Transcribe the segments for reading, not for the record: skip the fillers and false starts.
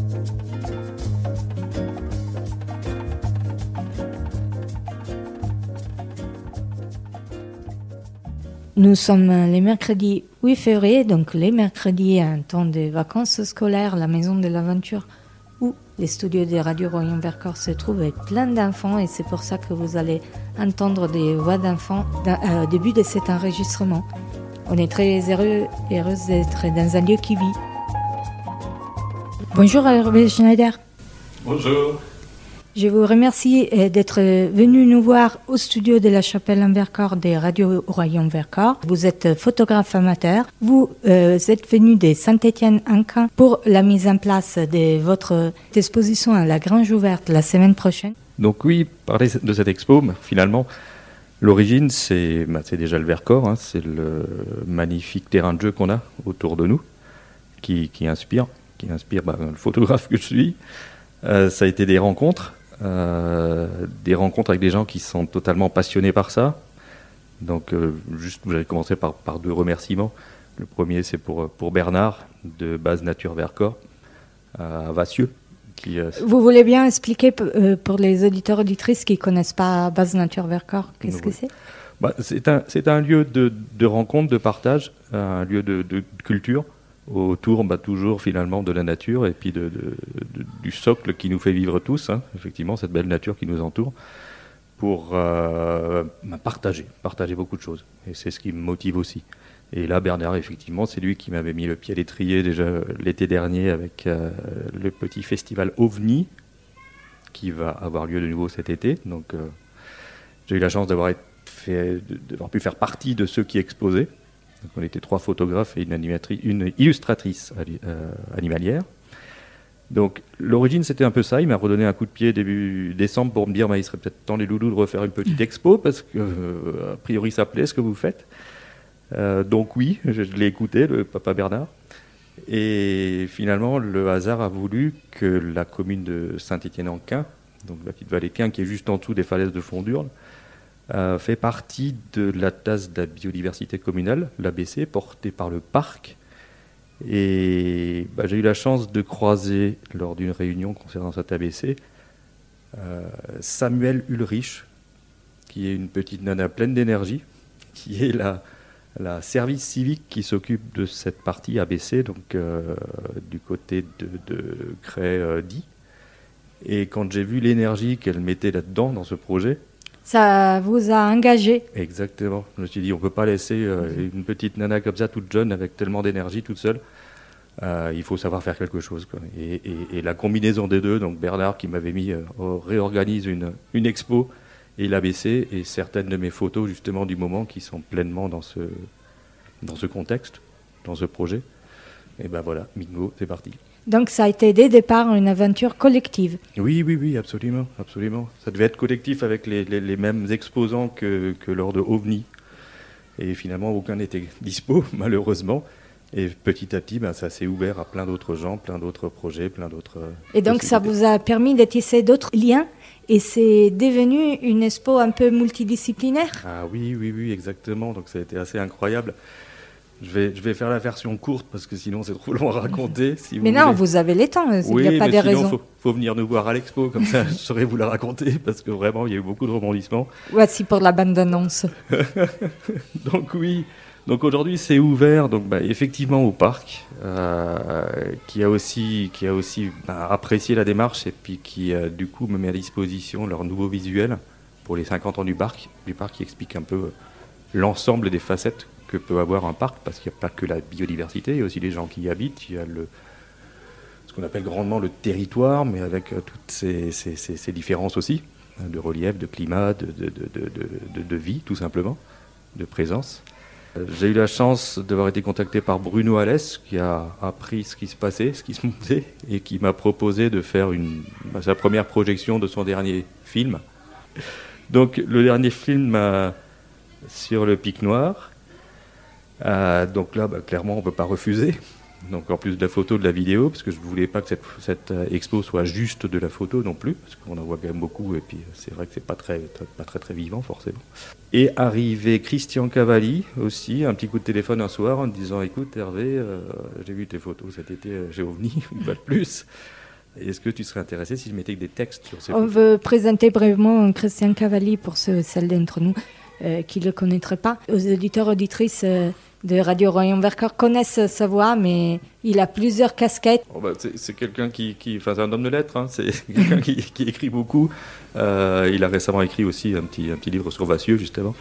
Nous sommes les mercredis 8 février, donc les mercredis, un temps de vacances scolaires, la maison de l'aventure, où les studios de Radio Royan Vercors se trouvent avec plein d'enfants, et c'est pour ça que vous allez entendre des voix d'enfants au début de cet enregistrement. On est très heureux et heureuse d'être dans un lieu qui vit. Bonjour Hervé Schneider. Bonjour. Je vous remercie d'être venu nous voir au studio de la Chapelle en Vercors des Radio Royan Vercors. Vous êtes photographe amateur. Vous êtes venu de Saint-Étienne-en-Camp pour la mise en place de votre exposition à la Grange Ouverte la semaine prochaine. Donc oui, parler de cette expo, finalement, l'origine c'est déjà le Vercors, hein, c'est le magnifique terrain de jeu qu'on a autour de nous, qui inspire le photographe que je suis. Ça a été des rencontres avec des gens qui sont totalement passionnés par ça. Donc, juste, vous allez commencer par deux remerciements. Le premier, c'est pour Bernard, de Base Nature Vercors, à Vassieux. Vous voulez bien expliquer pour les auditeurs et auditrices qui ne connaissent pas Base Nature Vercors, qu'est-ce que c'est ? C'est un lieu de rencontre, de partage, un lieu de culture, autour toujours finalement de la nature et puis du socle qui nous fait vivre tous, hein, effectivement cette belle nature qui nous entoure, pour partager beaucoup de choses, et c'est ce qui me motive aussi. Et là Bernard, effectivement, c'est lui qui m'avait mis le pied à l'étrier déjà l'été dernier avec le petit festival OVNI qui va avoir lieu de nouveau cet été. Donc j'ai eu la chance d'avoir pu faire partie de ceux qui exposaient. Donc on était 3 photographes et une illustratrice animalière. Donc l'origine c'était un peu ça, il m'a redonné un coup de pied début décembre pour me dire il serait peut-être temps les loulous de refaire une petite expo parce que a priori ça plaît ce que vous faites. Donc oui, je l'ai écouté, le papa Bernard. Et finalement le hasard a voulu que la commune de Saint-Étienne-en-Camp, donc la petite vallée de Quin qui est juste en dessous des falaises de Fondurle, fait partie de l'Atlas de la biodiversité communale, l'ABC, porté par le parc. Et j'ai eu la chance de croiser, lors d'une réunion concernant cet ABC, Samuel Ulrich, qui est une petite nana pleine d'énergie, qui est la service civique qui s'occupe de cette partie ABC, donc du côté de Cray-Die. Et quand j'ai vu l'énergie qu'elle mettait là-dedans, dans ce projet, ça vous a engagé. Exactement. Je me suis dit, on ne peut pas laisser une petite nana comme ça, toute jeune, avec tellement d'énergie, toute seule. Il faut savoir faire quelque chose, quoi. Et la combinaison des deux, donc Bernard qui m'avait mis, réorganise une expo, et l'ABC, et certaines de mes photos, justement, du moment, qui sont pleinement dans ce contexte, dans ce projet. Et voilà, bingo, c'est parti. Donc ça a été dès le départ une aventure collective. Oui, absolument. Ça devait être collectif avec les mêmes exposants que lors de OVNI. Et finalement, aucun n'était dispo, malheureusement. Et petit à petit, ça s'est ouvert à plein d'autres gens, plein d'autres projets, plein d'autres... Et donc ça vous a permis de tisser d'autres liens, et c'est devenu une expo un peu multidisciplinaire. Ah oui, exactement. Donc ça a été assez incroyable. Je vais faire la version courte parce que sinon c'est trop long à raconter. Si mais non, vous avez les temps, il n'y a pas de raison. Il faut venir nous voir à l'expo, comme ça je saurais vous la raconter parce que vraiment il y a eu beaucoup de rebondissements. Voici pour la bande-annonce. Donc oui, donc aujourd'hui c'est ouvert donc, effectivement au parc qui a aussi apprécié la démarche et puis qui du coup me met à disposition leur nouveau visuel pour les 50 ans du parc qui explique un peu l'ensemble des facettes que peut avoir un parc, parce qu'il n'y a pas que la biodiversité, il y a aussi les gens qui y habitent, il y a ce qu'on appelle grandement le territoire, mais avec toutes ces différences aussi, de relief, de climat, de vie, tout simplement, de présence. J'ai eu la chance d'avoir été contacté par Bruno Alès, qui a appris ce qui se passait, ce qui se montait, et qui m'a proposé de faire sa première projection de son dernier film. Donc le dernier film sur le Pic Noir. Donc là, clairement, on ne peut pas refuser. Donc en plus de la photo, de la vidéo, parce que je ne voulais pas que cette expo soit juste de la photo non plus, parce qu'on en voit quand même beaucoup, et puis c'est vrai que c'est pas très vivant forcément. Et arrivé Christian Cavalli aussi, un petit coup de téléphone un soir en me disant « Écoute Hervé, j'ai vu tes photos cet été chez OVNI, pas de plus. Est-ce que tu serais intéressé si je mettais des textes sur ces On photos? veut présenter brièvement Christian Cavalli pour celles d'entre nous qui ne le connaîtraient pas. Aux auditeurs, auditrices de Radio Royan Vercors connaissent sa voix, mais il a plusieurs casquettes. C'est quelqu'un c'est un homme de lettres, hein. C'est quelqu'un qui écrit beaucoup. Il a récemment écrit aussi un petit livre sur Vassieux, justement,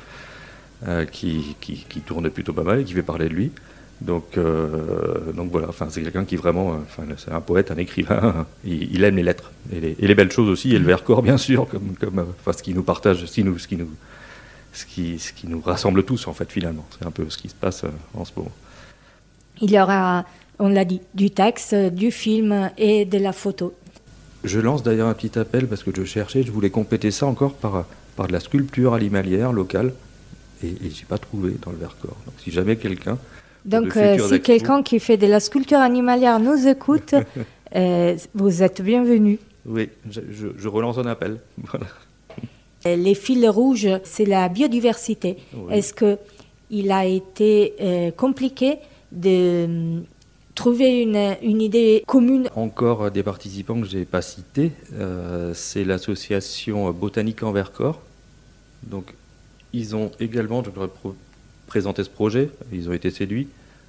qui tourne plutôt pas mal et qui fait parler de lui. Donc voilà, c'est quelqu'un qui vraiment, c'est un poète, un écrivain. Il aime les lettres et les belles choses aussi, et le Vercors bien sûr, comme ce qui nous partage, ce qui nous rassemble tous en fait finalement. C'est un peu ce qui se passe en ce moment. Il y aura, on l'a dit, du texte, du film et de la photo. Je lance d'ailleurs un petit appel parce que je voulais compléter ça encore par de la sculpture animalière locale et j'ai pas trouvé dans le Vercors. Donc si jamais quelqu'un... Donc, si quelqu'un qui fait de la sculpture animalière nous écoute, vous êtes bienvenus. Oui, je relance un appel. Voilà. Les fils rouges, c'est la biodiversité. Oui. Est-ce qu'il a été compliqué de trouver une idée commune? Encore des participants que je n'ai pas cités, c'est l'association Botanique en Vercors. Donc, ils ont également, je leur ai présenté ce projet, ils ont été séduits.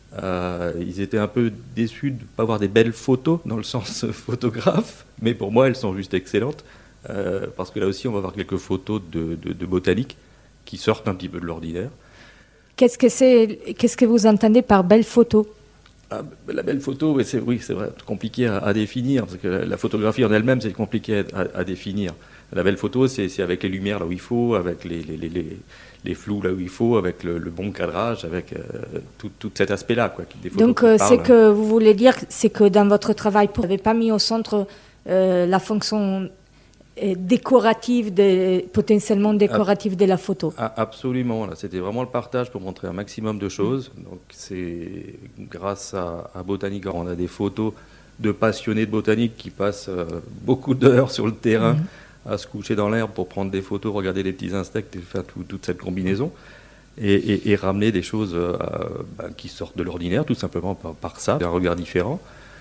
Ils étaient un peu déçus de ne pas avoir des belles photos, dans le sens photographe, mais pour moi, elles sont juste excellentes, parce que là aussi, on va avoir quelques photos de botanique qui sortent un petit peu de l'ordinaire. Qu'est-ce que vous entendez par belle photo? La belle photo, c'est vrai, compliqué à définir, parce que la photographie en elle-même, c'est compliqué à définir. La belle photo, c'est avec les lumières là où il faut, avec les flous là où il faut, avec le bon cadrage, avec tout cet aspect-là, quoi. Donc, c'est que vous voulez dire, c'est que dans votre travail, vous n'avez pas mis au centre la fonction décorative, potentiellement décorative de la photo. Absolument, là, c'était vraiment le partage pour montrer un maximum de choses. Donc, c'est grâce à Botanique, on a des photos de passionnés de botanique qui passent beaucoup d'heures sur le terrain. À se coucher dans l'herbe pour prendre des photos, regarder les petits insectes et faire toute cette combinaison et ramener des choses qui sortent de l'ordinaire, tout simplement par ça, d'un regard différent.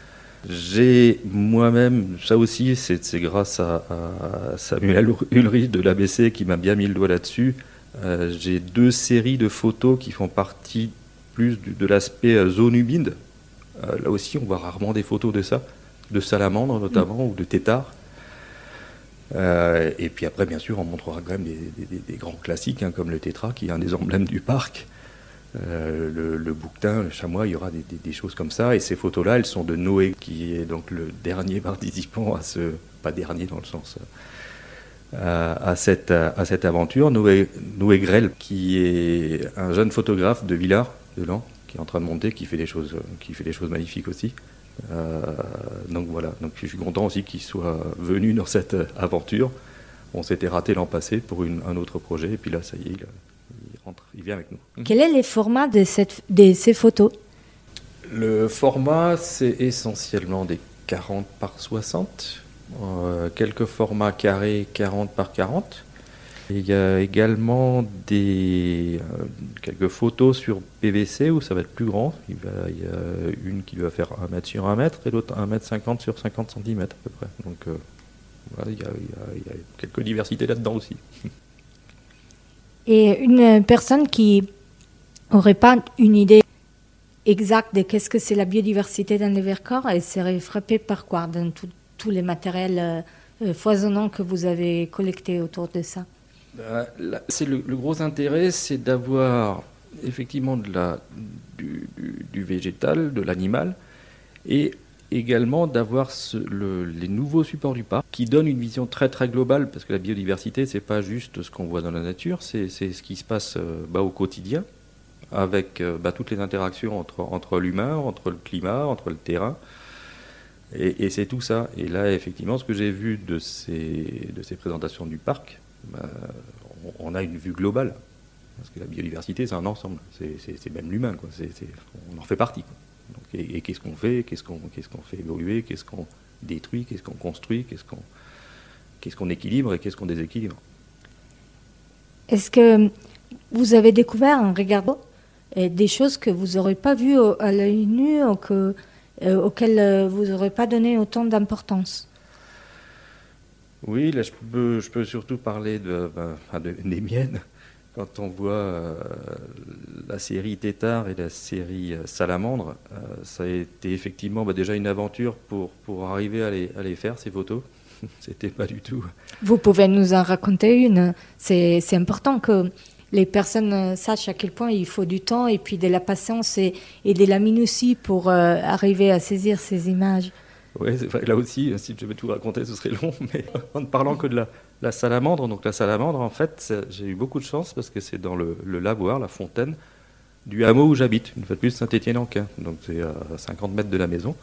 J'ai moi-même, ça aussi, c'est grâce à Samuel Ulrich de l'ABC qui m'a bien mis le doigt là-dessus. J'ai 2 séries de photos qui font partie plus de l'aspect zone humide. Là aussi, on voit rarement des photos de ça, de salamandres notamment, ou de têtards. Et puis après, bien sûr, on montrera quand même des grands classiques, hein, comme le tétra, qui est un des emblèmes du parc. Le bouquetin, le chamois, il y aura des choses comme ça. Et ces photos-là, elles sont de Noé, qui est donc le dernier participant pas dernier dans le sens, à cette aventure. Noé Grell, qui est un jeune photographe de Villars, de Lens, qui est en train de monter, qui fait des choses magnifiques aussi. Donc voilà, donc je suis content aussi qu'il soit venu dans cette aventure. On s'était raté l'an passé pour un autre projet, et puis là, ça y est, il vient avec nous. Quel est le format de ces photos? Le format, c'est essentiellement des 40 par 60, quelques formats carrés 40 par 40. Il y a également quelques photos sur PVC où ça va être plus grand. Il y a une qui va faire 1 mètre sur 1 mètre et l'autre 1 mètre 50 sur 50 cm à peu près. Donc voilà, il y a quelques diversités là-dedans aussi. Et une personne qui n'aurait pas une idée exacte de qu'est-ce que c'est la biodiversité dans les Vercors, elle serait frappée par quoi dans tous les matériels foisonnants que vous avez collectés autour de ça? C'est le gros intérêt, c'est d'avoir effectivement du végétal, de l'animal, et également d'avoir les nouveaux supports du parc qui donnent une vision très très globale, parce que la biodiversité, c'est pas juste ce qu'on voit dans la nature, c'est ce qui se passe au quotidien, avec toutes les interactions entre l'humain, entre le climat, entre le terrain. Et c'est tout ça. Et là, effectivement, ce que j'ai vu de ces présentations du parc, on a une vue globale. Parce que la biodiversité, c'est un ensemble. C'est même l'humain, quoi. On en fait partie, quoi. Donc, et qu'est-ce qu'on fait? Qu'est-ce qu'on fait évoluer? Qu'est-ce qu'on détruit? Qu'est-ce qu'on construit? Qu'est-ce qu'on équilibre et qu'est-ce qu'on déséquilibre? Est-ce que vous avez découvert en regardant des choses que vous n'aurez pas vues à l'œil nu ou auxquelles vous n'aurez pas donné autant d'importance? Oui, là je peux surtout parler des miennes. Quand on voit la série Tétard et la série Salamandre, ça a été effectivement déjà une aventure pour arriver à les faire, ces photos. C'était pas du tout. Vous pouvez nous en raconter une. C'est important que les personnes sachent à quel point il faut du temps et puis de la patience et de la minutie pour arriver à saisir ces images. Oui, là aussi, si je devais tout raconter, ce serait long, mais en ne parlant que de la salamandre. Donc la salamandre, en fait, j'ai eu beaucoup de chance parce que c'est dans le lavoir, la fontaine, du hameau où j'habite, une fois de plus Saint-Étienne-en-Quint. Donc c'est à 50 mètres de la maison.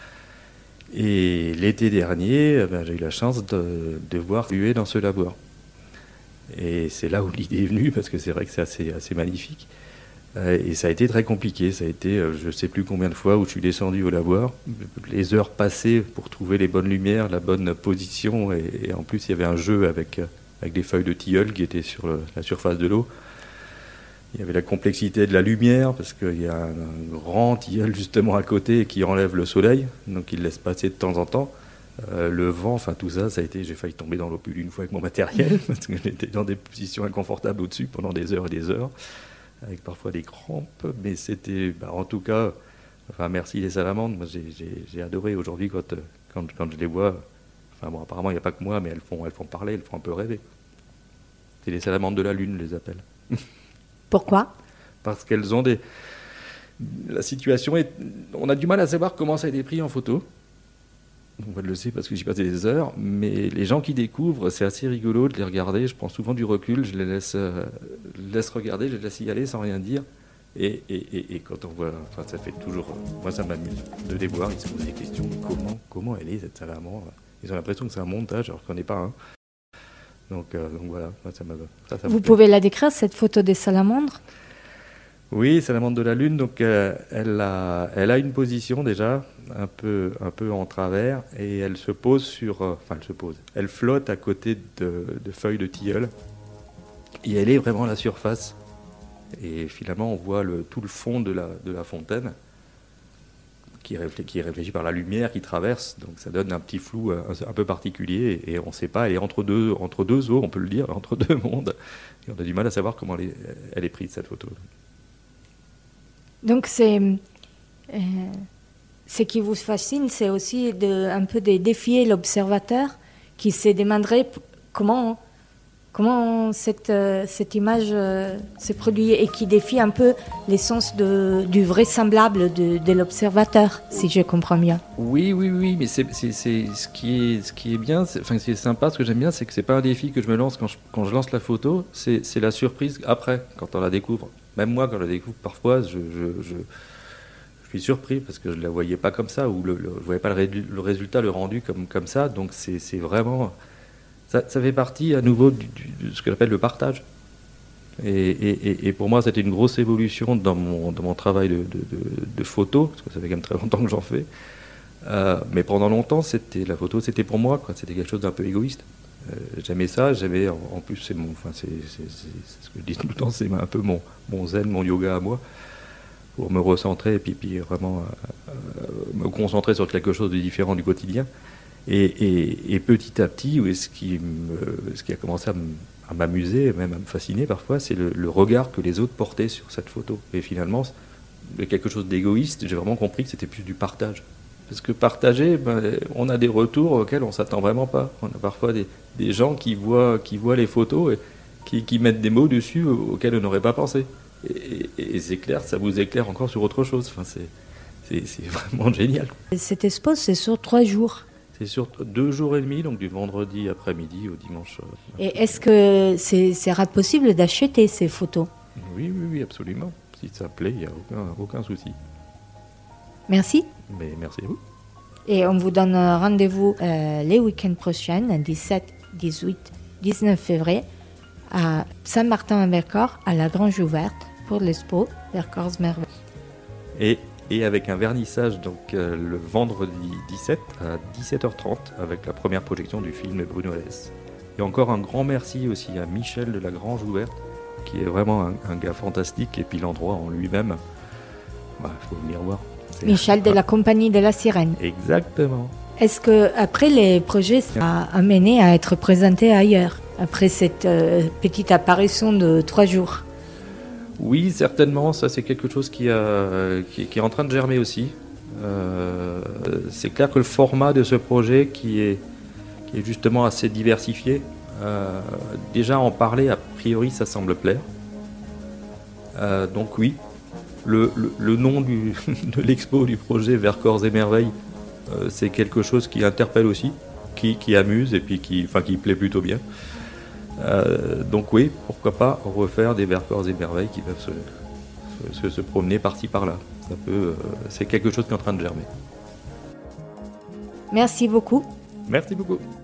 Et l'été dernier, j'ai eu la chance de voir ruer dans ce lavoir. Et c'est là où l'idée est venue, parce que c'est vrai que c'est assez magnifique. Et ça a été très compliqué. Ça a été, je ne sais plus combien de fois, où je suis descendu au lavoir. Les heures passées pour trouver les bonnes lumières, la bonne position. Et en plus, il y avait un jeu avec des feuilles de tilleul qui étaient sur la surface de l'eau. Il y avait la complexité de la lumière, parce qu'il y a un grand tilleul justement à côté qui enlève le soleil, donc il laisse passer de temps en temps. Le vent, enfin tout ça, j'ai failli tomber dans l'eau plus d'une fois avec mon matériel, parce que j'étais dans des positions inconfortables au-dessus pendant des heures et des heures, avec parfois des crampes, mais c'était, en tout cas, merci les salamandres, moi j'ai adoré aujourd'hui quand je les vois. Enfin bon, apparemment il n'y a pas que moi, mais elles font parler, elles font un peu rêver. C'est les salamandres de la lune, je les appelle. Pourquoi ? Parce qu'elles ont la situation est... On a du mal à savoir comment ça a été pris en photo. On le sait parce que j'y passais des heures, mais les gens qui découvrent, c'est assez rigolo de les regarder. Je prends souvent du recul, je les laisse regarder, je les laisse y aller sans rien dire. Et quand on voit... Enfin, ça fait toujours... Moi, ça m'amuse de les voir. Ils se posent des questions. Comment elle est, cette salamandre ? Ils ont l'impression que c'est un montage, alors qu'on n'est pas un. Donc voilà, Vous pouvez la décrire, cette photo des salamandres ? Oui, salamandre de la lune. Donc elle a une position déjà un peu en travers et elle se pose elle flotte à côté de feuilles de tilleul et elle est vraiment à la surface. Et finalement, on voit tout le fond de la fontaine qui est réfléchi par la lumière qui traverse, donc ça donne un petit flou un peu particulier, et on ne sait pas, elle est entre deux eaux, on peut le dire, entre deux mondes, et on a du mal à savoir comment elle est prise, cette photo. Donc ce qui vous fascine, c'est aussi un peu de défier l'observateur qui se demanderait comment cette image se produit et qui défie un peu l'essence du vraisemblable de l'observateur, si je comprends bien. Oui, mais c'est ce qui est bien, c'est sympa, ce que j'aime bien, c'est que c'est pas un défi que je me lance quand je lance la photo, c'est la surprise après, quand on la découvre. Même moi, quand je la découvre, parfois, je suis surpris parce que je la voyais pas comme ça, ou je voyais pas le résultat, le rendu comme ça, donc c'est vraiment... Ça fait partie à nouveau de ce que j'appelle le partage. Et pour moi, c'était une grosse évolution dans mon travail de photo, parce que ça fait quand même très longtemps que j'en fais. Mais pendant longtemps, la photo, c'était pour moi, quoi. C'était quelque chose d'un peu égoïste. J'aimais ça, en plus, c'est ce que je dis tout le temps, c'est un peu mon zen, mon yoga à moi, pour me recentrer et puis vraiment me concentrer sur quelque chose de différent du quotidien. Et petit à petit, ce qui a commencé à m'amuser, même à me fasciner parfois, c'est le regard que les autres portaient sur cette photo. Et finalement, quelque chose d'égoïste, j'ai vraiment compris que c'était plus du partage. Parce que partager, on a des retours auxquels on ne s'attend vraiment pas. On a parfois des gens qui voient les photos et qui mettent des mots dessus auxquels on n'aurait pas pensé. Et c'est clair, ça vous éclaire encore sur autre chose. Enfin, c'est vraiment génial. Cette expo, c'est sur 3 jours. C'est sur 2 jours et demi, donc du vendredi après-midi au dimanche. Et est-ce que c'est sera possible d'acheter ces photos ? Oui, absolument. Si ça plaît, il n'y a aucun souci. Merci. Mais merci à vous. Et on vous donne rendez-vous les week-ends prochains, 17, 18, 19 février, à Saint-Martin-en-Vercors, à la Grange ouverte, pour l'expo Vercors Merveille. Et avec un vernissage le vendredi 17 à 17h30 avec la première projection du film Bruno Alès. Et encore un grand merci aussi à Michel de la Grange ouverte, qui est vraiment un gars fantastique, et puis l'endroit en lui-même, faut venir voir. Michel de la Compagnie de la Sirène. Exactement. Est-ce que après les projets sont amenés à être présentés ailleurs, après cette petite apparition de 3 jours? Oui, certainement, ça c'est quelque chose qui est en train de germer aussi. C'est clair que le format de ce projet qui est justement assez diversifié, déjà en parler a priori ça semble plaire. Donc oui, le nom de l'expo du projet Vercors et Merveilles, c'est quelque chose qui interpelle aussi, qui amuse et puis qui plaît plutôt bien. Donc oui, pourquoi pas refaire des Vercors et Merveilles qui peuvent se promener par-ci par-là. C'est quelque chose qui est en train de germer. Merci beaucoup. Merci beaucoup.